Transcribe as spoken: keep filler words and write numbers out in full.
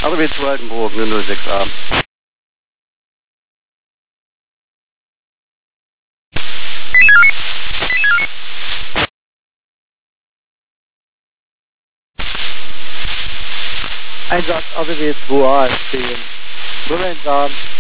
A W zwei Altenburg, null sechs A. Einsatz A W zwei A stehen. null eins A.